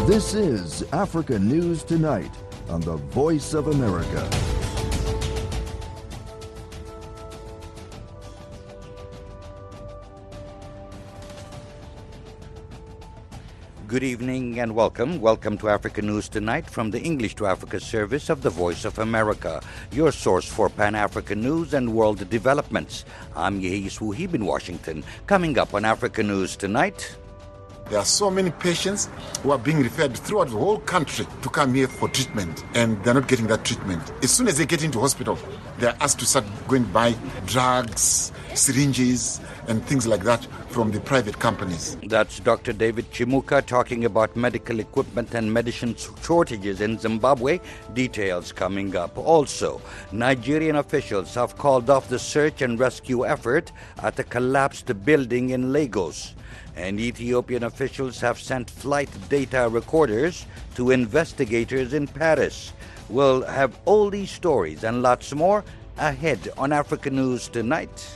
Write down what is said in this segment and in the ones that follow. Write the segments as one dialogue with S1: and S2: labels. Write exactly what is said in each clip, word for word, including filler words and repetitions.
S1: This is Africa News Tonight on the Voice of America.
S2: Good evening and welcome. Welcome to Africa News Tonight from the English to Africa service of the Voice of America, your source for Pan-African news and world developments. I'm Yehis Wuhib in Washington. Coming up on Africa News Tonight.
S3: There are so many patients who are being referred throughout the whole country to come here for treatment, and they're not getting that treatment. As soon as they get into hospital, they're asked to start going to buy drugs, syringes, and things like that from the private companies.
S2: That's Doctor David Chimuka talking about medical equipment and medicine shortages in Zimbabwe. Details coming up. Also, Nigerian officials have called off the search and rescue effort at a collapsed building in Lagos. And Ethiopian officials have sent flight data recorders to investigators in Paris. We'll have all these stories and lots more ahead on Africa News Tonight.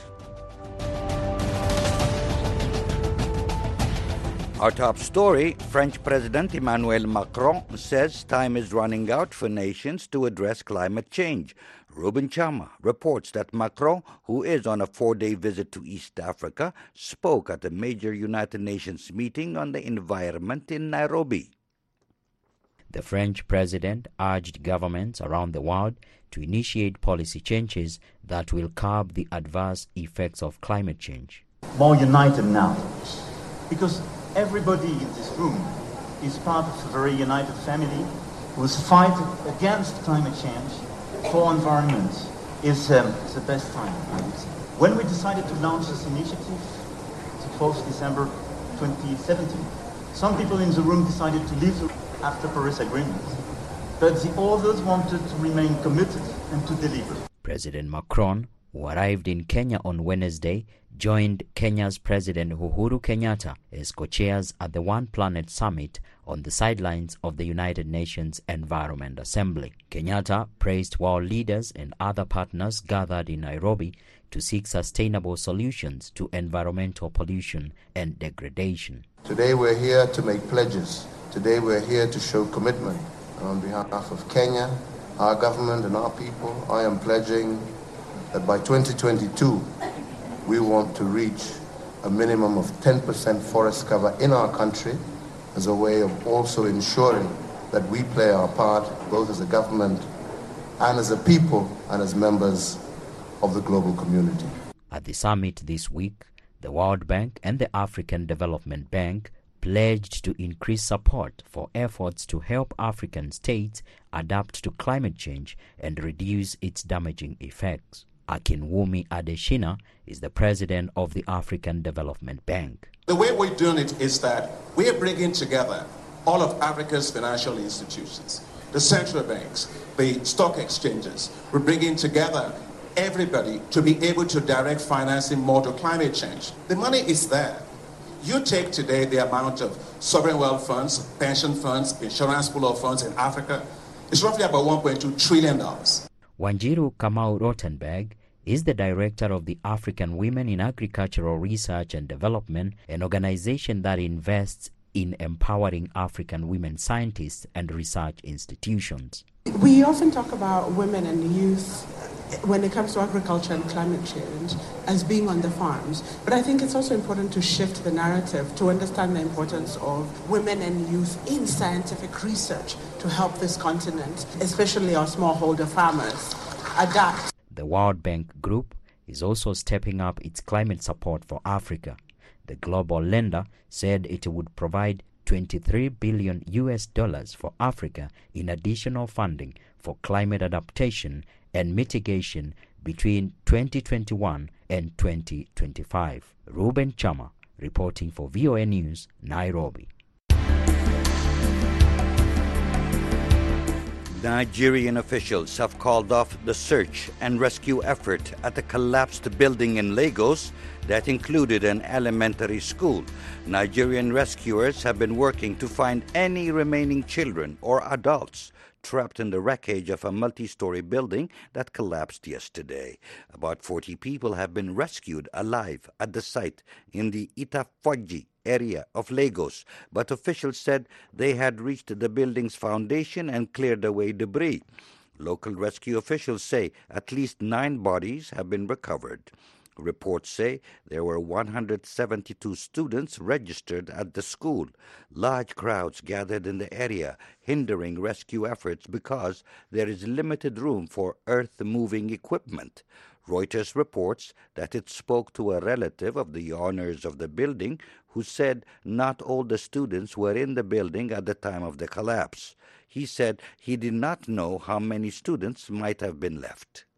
S2: Our top story, French President Emmanuel Macron says time is running out for nations to address climate change. Ruben Chama reports that Macron, who is on a four-day visit to East Africa, spoke at a major United Nations meeting on the environment in Nairobi.
S4: The French president urged governments around the world to initiate policy changes that will curb the adverse effects of climate change.
S5: More united now, because everybody in this room is part of a very united family whose fight against climate change for environment is um, the best time, I would say. When we decided to launch this initiative, the fourth of December twenty seventeen, some people in the room decided to leave after Paris Agreement, but the others wanted to remain committed and to deliver.
S4: President Macron, who arrived in Kenya on Wednesday, joined Kenya's President Uhuru Kenyatta as co-chairs at the One Planet Summit on the sidelines of the United Nations Environment Assembly. Kenyatta praised world leaders and other partners gathered in Nairobi to seek sustainable solutions to environmental pollution and degradation.
S6: Today we're here to make pledges. Today we're here to show commitment. On behalf of Kenya, our government and our people, I am pledging that by twenty twenty-two, we want to reach a minimum of ten percent forest cover in our country as a way of also ensuring that we play our part both as a government and as a people and as members of the global community.
S4: At the summit this week, the World Bank and the African Development Bank pledged to increase support for efforts to help African states adapt to climate change and reduce its damaging effects. Akinwumi Adeshina is the president of the African Development Bank.
S7: The way we're doing it is that we're bringing together all of Africa's financial institutions, the central banks, the stock exchanges. We're bringing together everybody to be able to direct financing more to climate change. The money is there. You take today the amount of sovereign wealth funds, pension funds, insurance pool of funds in Africa, it's roughly about one point two trillion dollars.
S4: Wanjiru Kamau Rottenberg is the director of the African Women in Agricultural Research and Development, an organization that invests in empowering African women scientists and research institutions.
S8: We often talk about women and youth when it comes to agriculture and climate change as being on the farms, but I think it's also important to shift the narrative to understand the importance of women and youth in scientific research to help this continent, especially our smallholder farmers, adapt.
S4: The World Bank Group is also stepping up its climate support for Africa. The global lender said it would provide twenty-three billion U S dollars for Africa in additional funding for climate adaptation and mitigation between twenty twenty-one and twenty twenty-five. Ruben Chama, reporting for V O A News, Nairobi.
S2: Nigerian officials have called off the search and rescue effort at a collapsed building in Lagos that included an elementary school. Nigerian rescuers have been working to find any remaining children or adults trapped in the wreckage of a multi-story building that collapsed yesterday. About forty people have been rescued alive at the site in the Itafoji area of Lagos, but officials said they had reached the building's foundation and cleared away debris. Local rescue officials say at least nine bodies have been recovered. Reports say there were one hundred seventy-two students registered at the school. Large crowds gathered in the area, hindering rescue efforts because there is limited room for earth-moving equipment. Reuters reports that it spoke to a relative of the owners of the building who said not all the students were in the building at the time of the collapse. He said he did not know how many students might have been left.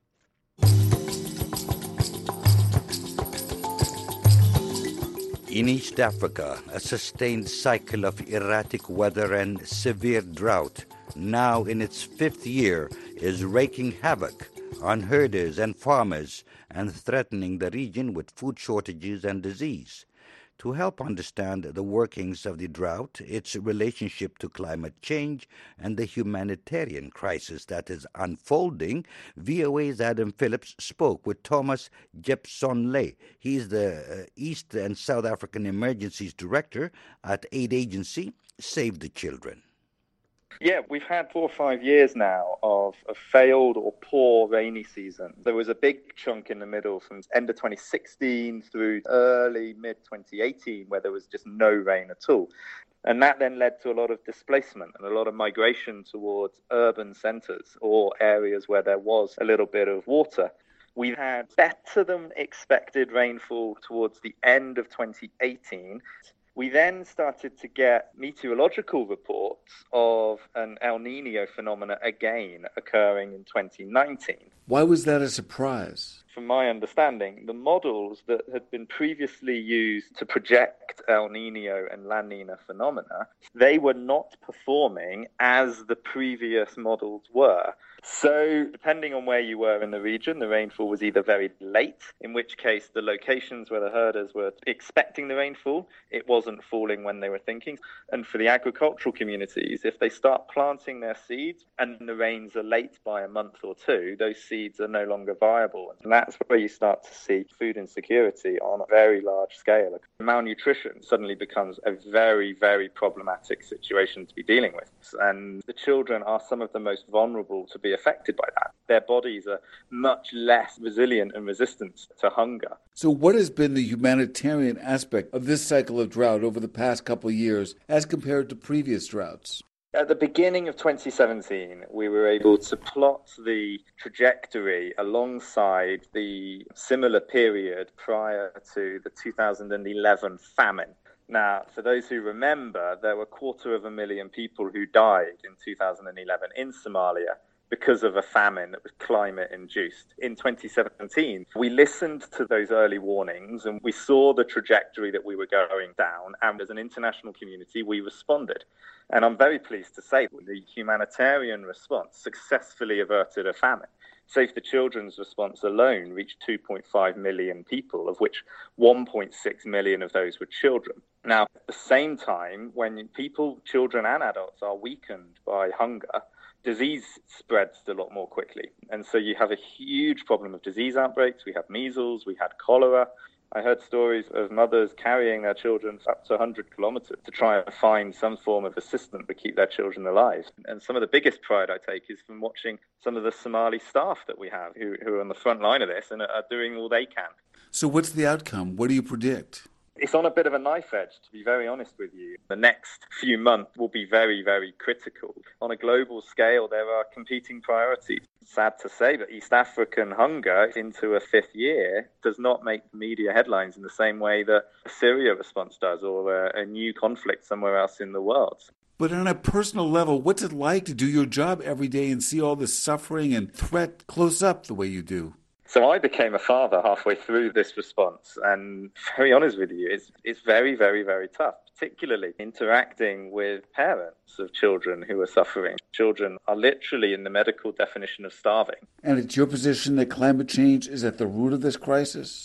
S2: In East Africa, a sustained cycle of erratic weather and severe drought, now in its fifth year, is wreaking havoc on herders and farmers and threatening the region with food shortages and disease. To help understand the workings of the drought, its relationship to climate change, and the humanitarian crisis that is unfolding, V O A's Adam Phillips spoke with Thomas Jepson-Ley. He is the uh, East and South African Emergencies Director at aid agency Save the Children.
S9: Yeah, we've had four or five years now of a failed or poor rainy season. There was a big chunk in the middle from end of twenty sixteen through early, mid twenty eighteen where there was just no rain at all. And that then led to a lot of displacement and a lot of migration towards urban centres or areas where there was a little bit of water. We had better than expected rainfall towards the end of twenty eighteen. We then started to get meteorological reports of an El Nino phenomena again occurring in twenty nineteen.
S10: Why was that a surprise?
S9: From my understanding, the models that had been previously used to project El Nino and La Nina phenomena, they were not performing as the previous models were. So, depending on where you were in the region, the rainfall was either very late, in which case the locations where the herders were expecting the rainfall, it wasn't falling when they were thinking. And for the agricultural communities, if they start planting their seeds and the rains are late by a month or two, those seeds are no longer viable. And that's where you start to see food insecurity on a very large scale. Malnutrition suddenly becomes a very, very problematic situation to be dealing with. And the children are some of the most vulnerable to be affected by that. Their bodies are much less resilient and resistant to hunger.
S10: So what has been the humanitarian aspect of this cycle of drought over the past couple of years as compared to previous droughts?
S9: At the beginning of twenty seventeen, we were able to plot the trajectory alongside the similar period prior to the two thousand eleven famine. Now, for those who remember, there were a quarter of a million people who died in two thousand eleven in Somalia because of a famine that was climate-induced. In twenty seventeen, we listened to those early warnings and we saw the trajectory that we were going down, and as an international community, we responded. And I'm very pleased to say that the humanitarian response successfully averted a famine. Save the Children's response alone reached two point five million people, of which one point six million of those were children. Now, at the same time, when people, children and adults, are weakened by hunger, disease spreads a lot more quickly. And so you have a huge problem of disease outbreaks. We had measles, we had cholera. I heard stories of mothers carrying their children up to one hundred kilometers to try and find some form of assistance to keep their children alive. And some of the biggest pride I take is from watching some of the Somali staff that we have who, who are on the front line of this and are doing all they can.
S10: So what's the outcome? What do you predict?
S9: It's on a bit of a knife edge, to be very honest with you. The next few months will be very, very critical. On a global scale, there are competing priorities. Sad to say, but East African hunger into a fifth year does not make media headlines in the same way that a Syria response does, or a, a new conflict somewhere else in the world.
S10: But on a personal level, what's it like to do your job every day and see all this suffering and threat close up the way you do?
S9: So I became a father halfway through this response, and very honest with you, it's it's very, very, very tough, particularly interacting with parents of children who are suffering. Children are literally in the medical definition of starving.
S10: And it's your position that climate change is at the root of this crisis?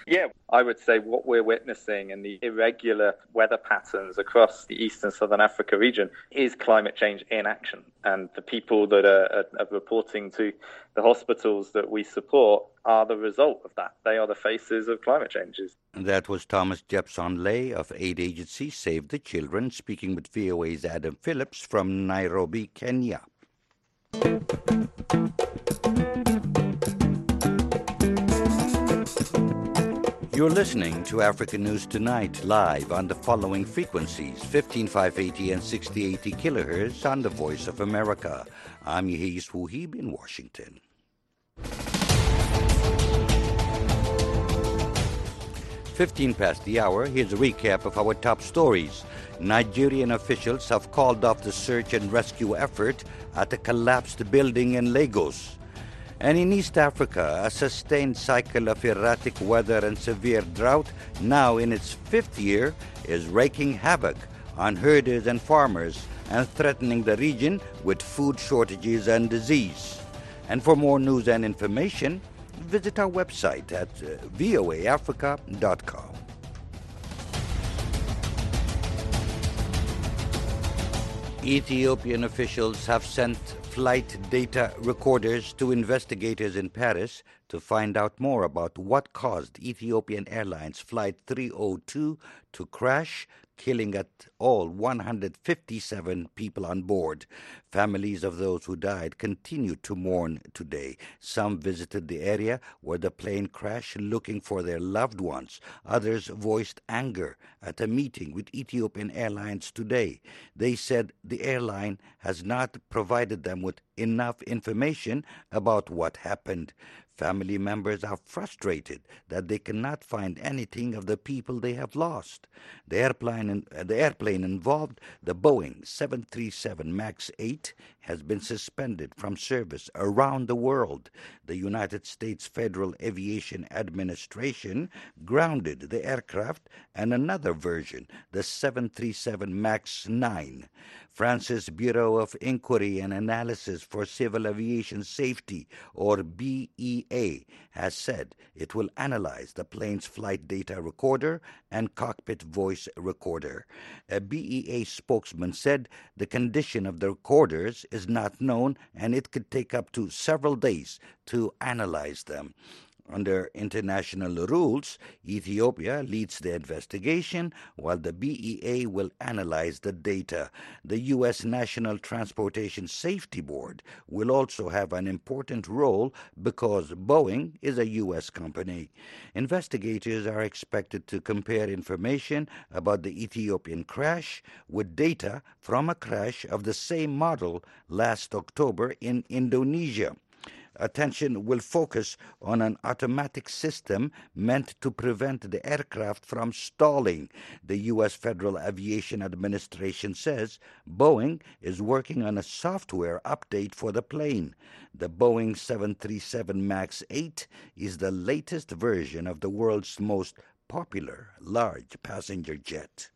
S9: Yeah, I would say what we're witnessing in the irregular weather patterns across the East and Southern Africa region is climate change in action. And the people that are, are, are reporting to the hospitals that we support are the result of that. They are the faces of climate changes.
S2: That was Thomas Jepson-Lay of aid agency Save the Children, speaking with V O A's Adam Phillips from Nairobi, Kenya. You're listening to African News Tonight, live on the following frequencies, fifteen five eighty and sixty eighty kilohertz on the Voice of America. I'm Yehis Wuhib in Washington. fifteen past the hour, here's a recap of our top stories. Nigerian officials have called off the search and rescue effort at a collapsed building in Lagos. And in East Africa, a sustained cycle of erratic weather and severe drought, now in its fifth year, is wreaking havoc on herders and farmers and threatening the region with food shortages and disease. And for more news and information, visit our website at uh, voa africa dot com. Ethiopian officials have sent flight data recorders to investigators in Paris to find out more about what caused Ethiopian Airlines Flight three oh two to crash, killing at all one hundred fifty-seven people on board. Families of those who died continue to mourn today. Some visited the area where the plane crashed looking for their loved ones. Others voiced anger at a meeting with Ethiopian Airlines today. They said the airline has not provided them with enough information about what happened. Family members are frustrated that they cannot find anything of the people they have lost. The airplane, uh, the airplane involved, the Boeing seven thirty-seven MAX eight, has been suspended from service around the world. The United States Federal Aviation Administration grounded the aircraft and another version, the seven thirty-seven MAX nine. France's Bureau of Inquiry and Analysis for Civil Aviation Safety, or B E A, has said it will analyze the plane's flight data recorder and cockpit voice recorder. A B E A spokesman said the condition of the recorders is not known and it could take up to several days to analyze them. Under international rules, Ethiopia leads the investigation while the B E A will analyze the data. The U S National Transportation Safety Board will also have an important role because Boeing is a U S company. Investigators are expected to compare information about the Ethiopian crash with data from a crash of the same model last October in Indonesia. Attention will focus on an automatic system meant to prevent the aircraft from stalling. The U S Federal Aviation Administration says Boeing is working on a software update for the plane. The Boeing seven thirty-seven MAX eight is the latest version of the world's most popular large passenger jet.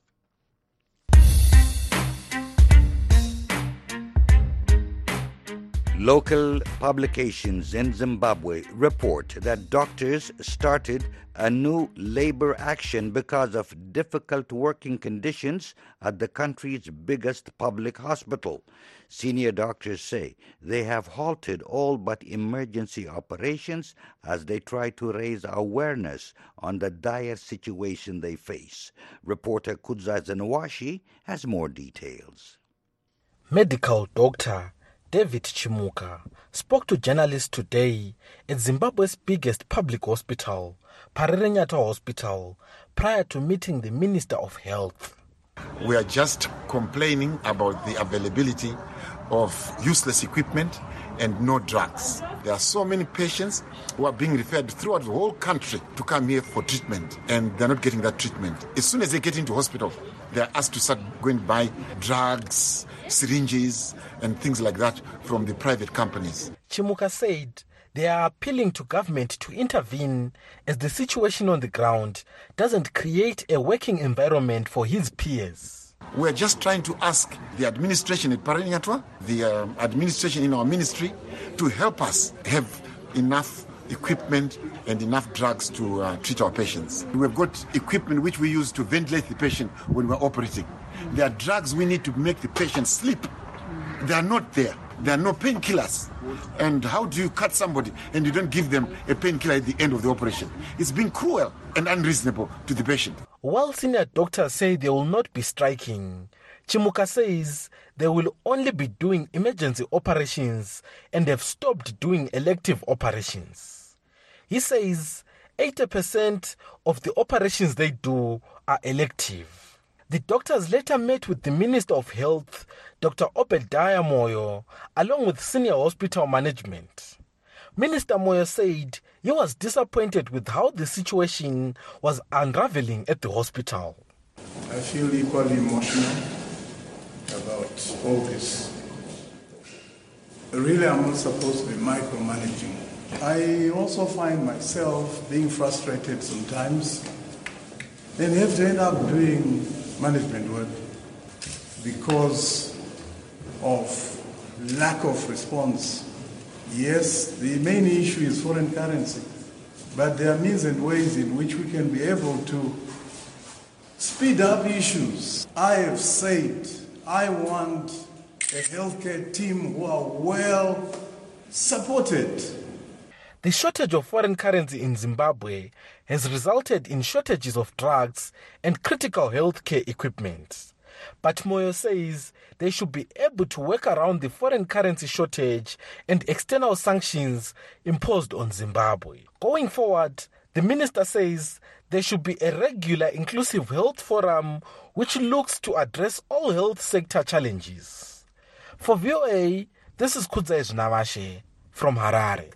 S2: Local publications in Zimbabwe report that doctors started a new labor action because of difficult working conditions at the country's biggest public hospital. Senior doctors say they have halted all but emergency operations as they try to raise awareness on the dire situation they face. Reporter Kudza Zenawashi has more details.
S11: Medical doctor David Chimuka spoke to journalists today at Zimbabwe's biggest public hospital, Parerenyata Hospital, prior to meeting the Minister of Health.
S3: We are just complaining about the availability of useless equipment and no drugs. There are so many patients who are being referred throughout the whole country to come here for treatment, and they're not getting that treatment. As soon as they get into hospital, they're asked to start going to buy drugs, syringes, and things like that from the private companies.
S11: Chimuka said they are appealing to government to intervene as the situation on the ground doesn't create a working environment for his peers.
S3: We're just trying to ask the administration at Parerenyata, the uh, administration in our ministry, to help us have enough equipment and enough drugs to uh, treat our patients. We've got equipment which we use to ventilate the patient when we're operating. There are drugs we need to make the patient sleep. They are not there. There are no painkillers. And how do you cut somebody and you don't give them a painkiller at the end of the operation? It's being cruel and unreasonable to the patient.
S11: While senior doctors say they will not be striking, Chimuka says they will only be doing emergency operations and have stopped doing elective operations. He says eighty percent of the operations they do are elective. The doctors later met with the Minister of Health, Doctor Obadiah Moyo, along with senior hospital management. Minister Moyo said he was disappointed with how the situation was unraveling at the hospital.
S12: I feel equally emotional about all this. Really, I'm not supposed to be micromanaging. I also find myself being frustrated sometimes and have to end up doing management work because of lack of response. Yes, the main issue is foreign currency, but there are means and ways in which we can be able to speed up issues. I have said I want a healthcare team who are well supported.
S11: The shortage of foreign currency in Zimbabwe has resulted in shortages of drugs and critical healthcare equipment. But Moyo says they should be able to work around the foreign currency shortage and external sanctions imposed on Zimbabwe. Going forward, the minister says there should be a regular inclusive health forum which looks to address all health sector challenges. For V O A, this is Kudzai Namashe from Harare.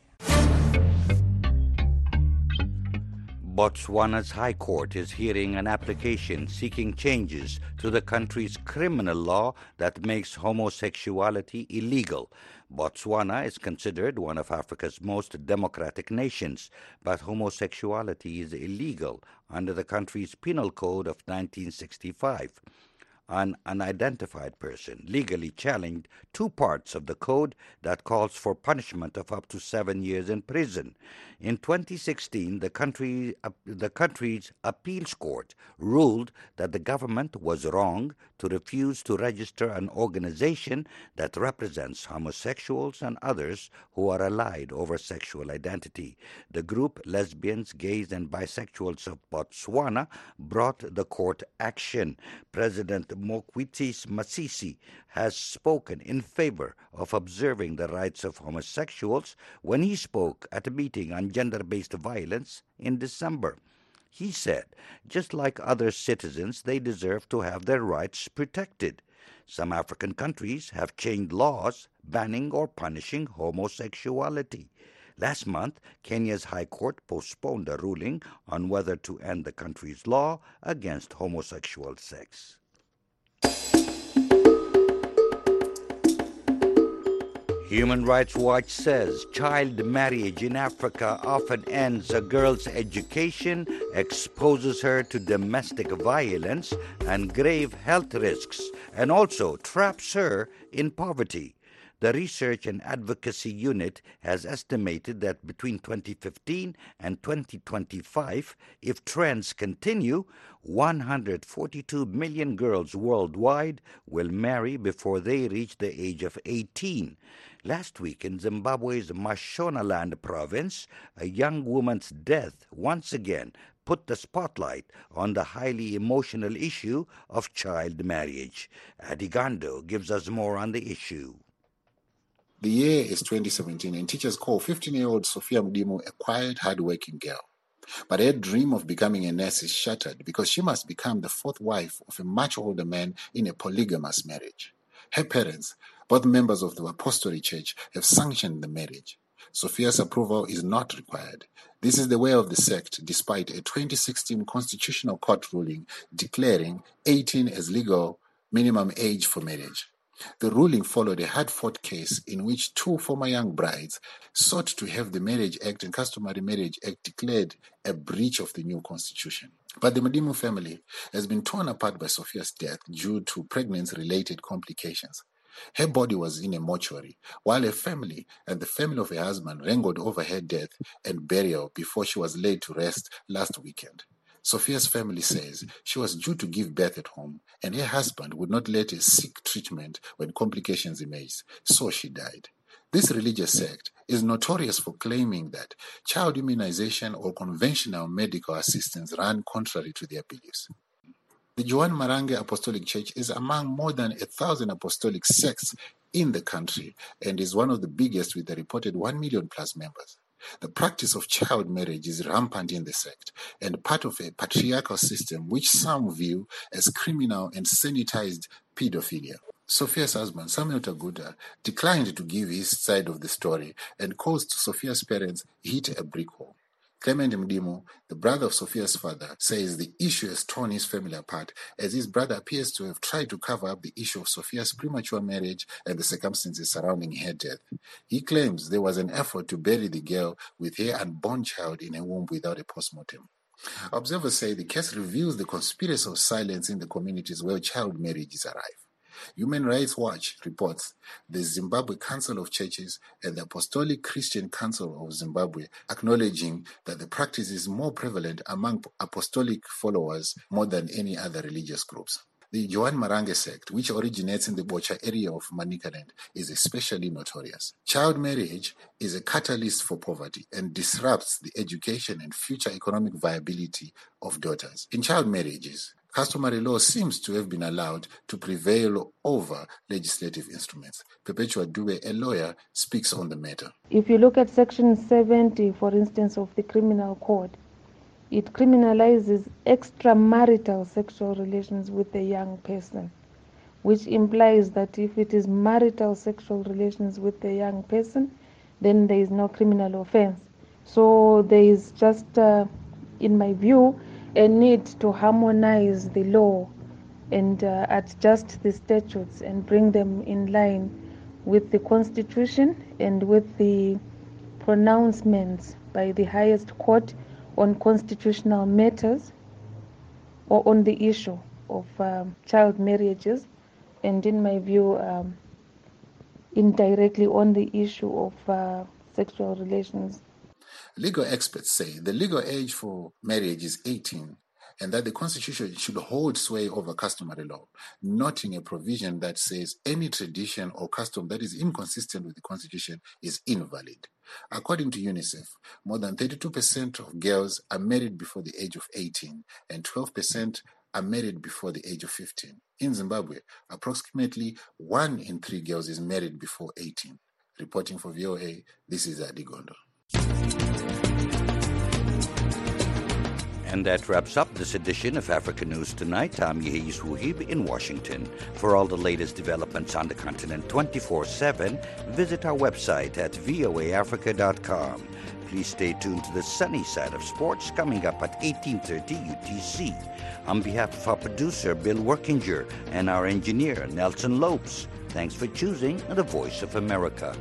S2: Botswana's High Court is hearing an application seeking changes to the country's criminal law that makes homosexuality illegal. Botswana is considered one of Africa's most democratic nations, but homosexuality is illegal under the country's penal code of nineteen sixty-five. An unidentified person legally challenged two parts of the code that calls for punishment of up to seven years in prison. In twenty sixteen, the country, uh, the country's appeals court ruled that the government was wrong to refuse to register an organization that represents homosexuals and others who are allied over sexual identity. The group Lesbians, Gays and Bisexuals of Botswana brought the court action. President Mokgweetsi Masisi has spoken in favor of observing the rights of homosexuals when he spoke at a meeting on gender-based violence in December. He said, just like other citizens, they deserve to have their rights protected. Some African countries have changed laws banning or punishing homosexuality. Last month, Kenya's High Court postponed a ruling on whether to end the country's law against homosexual sex. Human Rights Watch says child marriage in Africa often ends a girl's education, exposes her to domestic violence and grave health risks, and also traps her in poverty. The Research and Advocacy Unit has estimated that between twenty fifteen and twenty twenty-five, if trends continue, one hundred forty-two million girls worldwide will marry before they reach the age of eighteen. Last week in Zimbabwe's Mashonaland province, a young woman's death once again put the spotlight on the highly emotional issue of child marriage. Adigando gives us more on the issue.
S13: The year is twenty seventeen, and teachers call fifteen-year-old Sophia Mdimo a quiet, hard-working girl. But her dream of becoming a nurse is shattered because she must become the fourth wife of a much older man in a polygamous marriage. Her parents, both members of the Apostolic Church, have sanctioned the marriage. Sophia's approval is not required. This is the way of the sect, despite a twenty sixteen constitutional court ruling declaring eighteen as legal minimum age for marriage. The ruling followed a hard-fought case in which two former young brides sought to have the Marriage Act and Customary Marriage Act declared a breach of the new constitution. But the Madimu family has been torn apart by Sophia's death due to pregnancy-related complications. Her body was in a mortuary, while her family and the family of her husband wrangled over her death and burial before she was laid to rest last weekend. Sophia's family says she was due to give birth at home, and her husband would not let her seek treatment when complications emerged, so she died. This religious sect is notorious for claiming that child immunization or conventional medical assistance run contrary to their beliefs. The Joan Marange Apostolic Church is among more than a thousand apostolic sects in the country and is one of the biggest with a reported one million plus members. The practice of child marriage is rampant in the sect and part of a patriarchal system which some view as criminal and sanitized pedophilia. Sophia's husband, Samuel Taguta, declined to give his side of the story and caused Sophia's parents hit a brick wall. Clement Mdimo, the brother of Sophia's father, says the issue has torn his family apart as his brother appears to have tried to cover up the issue of Sophia's premature marriage and the circumstances surrounding her death. He claims there was an effort to bury the girl with her unborn child in her womb without a postmortem. Observers say the case reveals the conspiracy of silence in the communities where child marriages arrive. Human Rights Watch reports the Zimbabwe Council of Churches and the Apostolic Christian Council of Zimbabwe acknowledging that the practice is more prevalent among apostolic followers more than any other religious groups. The Joan Marange sect, which originates in the Bocha area of Manicaland, is especially notorious. Child marriage is a catalyst for poverty and disrupts the education and future economic viability of daughters. In child marriages, customary law seems to have been allowed to prevail over legislative instruments. Perpetua Dube, a lawyer, speaks on the matter.
S14: If you look at Section seventy, for instance, of the Criminal Code, it criminalizes extramarital sexual relations with a young person, which implies that if it is marital sexual relations with a young person, then there is no criminal offense. So there is just, uh, in my view, a need to harmonize the law and uh, adjust the statutes and bring them in line with the Constitution and with the pronouncements by the highest court on constitutional matters or on the issue of um, child marriages, and in my view, um, indirectly on the issue of uh, sexual relations.
S13: Legal experts say the legal age for marriage is eighteen and that the Constitution should hold sway over customary law, noting a provision that says any tradition or custom that is inconsistent with the Constitution is invalid. According to UNICEF, more than thirty-two percent of girls are married before the age of eighteen and twelve percent are married before the age of fifteen. In Zimbabwe, approximately one in three girls is married before eighteen. Reporting for V O A, this is Adi Gondo.
S2: And that wraps up this edition of Africa News Tonight. I'm Yehis Wuhib in Washington. For all the latest developments on the continent twenty-four seven, visit our website at voa africa dot com. Please stay tuned to the sunny side of sports coming up at eighteen thirty U T C. On behalf of our producer, Bill Workinger, and our engineer, Nelson Lopes, thanks for choosing the Voice of America.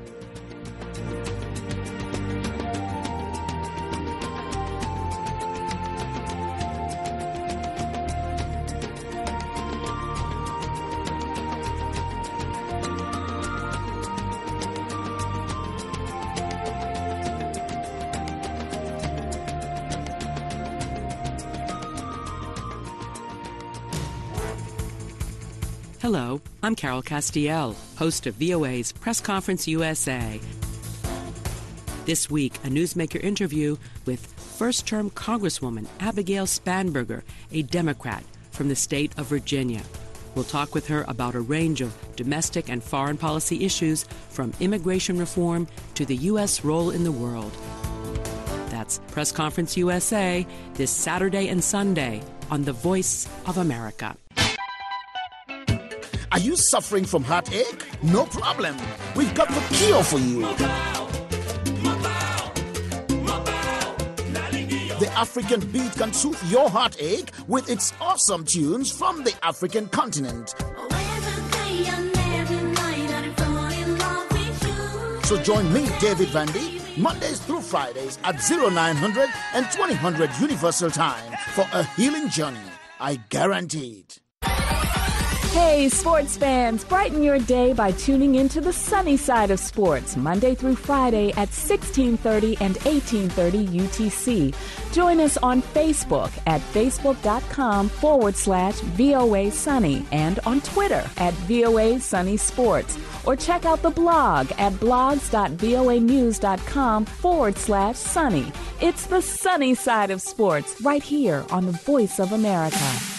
S15: Hello, I'm Carol Castiel, host of V O A's Press Conference U S A. This week, a newsmaker interview with first-term Congresswoman Abigail Spanberger, a Democrat from the state of Virginia. We'll talk with her about a range of domestic and foreign policy issues, from immigration reform to the U S role in the world. That's Press Conference U S A this Saturday and Sunday on The Voice of America.
S16: Are you suffering from heartache? No problem. We've got the cure for you. The African Beat can soothe your heartache with its awesome tunes from the African continent. So join me, David Vandy, Mondays through Fridays at oh nine hundred and twenty hundred Universal Time for a healing journey. I guarantee it.
S17: Hey, sports fans, brighten your day by tuning into the sunny side of sports, Monday through Friday at sixteen thirty and eighteen thirty U T C. Join us on Facebook at facebook.com forward slash VOA Sunny and on Twitter at VOA Sunny Sports. Or check out the blog at blogs.voanews.com forward slash sunny. It's the sunny side of sports right here on the Voice of America.